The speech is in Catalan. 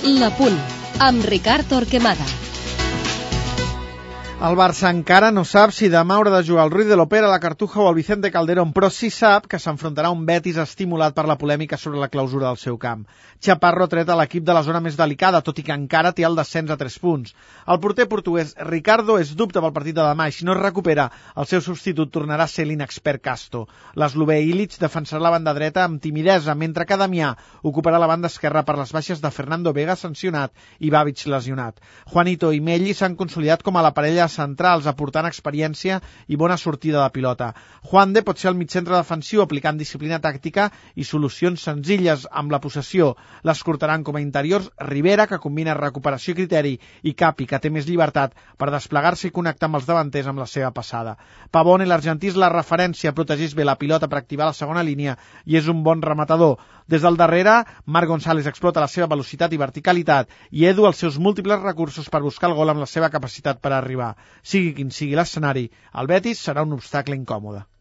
La Punt, amb Ricard Torquemada. El Barça encara no sap si demà haurà de jugar el Ruiz de l'Opera, la Cartuja o el Vicente Calderón, però sí sap que s'enfrontarà a un Betis estimulat per la polèmica sobre la clausura del seu camp. Chaparro ha tret a l'equip de la zona més delicada, tot i que encara té el descens a 3 punts. El porter portuguès Ricardo és dubte pel partit de demà i si no es recupera, el seu substitut tornarà a ser l'inexpert Casto. L'eslovè Ilic defensarà la banda dreta amb timidesa, mentre que Damià ocuparà la banda esquerra per les baixes de Fernando Vega, sancionat, i Babic, lesionat. Juanito i Melli s'han consolidat com a la parella centrals, aportant experiència i bona sortida de pilota. Juande pot ser el mitjantre defensiu aplicant disciplina tàctica i solucions senzilles amb la possessió. L'escortaran com a interiors Rivera, que combina recuperació i criteri, i Capi, que té més llibertat per desplegar-se i connectar amb els davanters amb la seva passada. Pavone, l'argentí, és la referència, protegeix bé la pilota per activar la segona línia i és un bon rematador. Des del darrere, Marc González explota la seva velocitat i verticalitat i Edu els seus múltiples recursos per buscar el gol amb la seva capacitat per arribar. Sigui quin sigui l'escenari, el Betis serà un obstacle incòmode.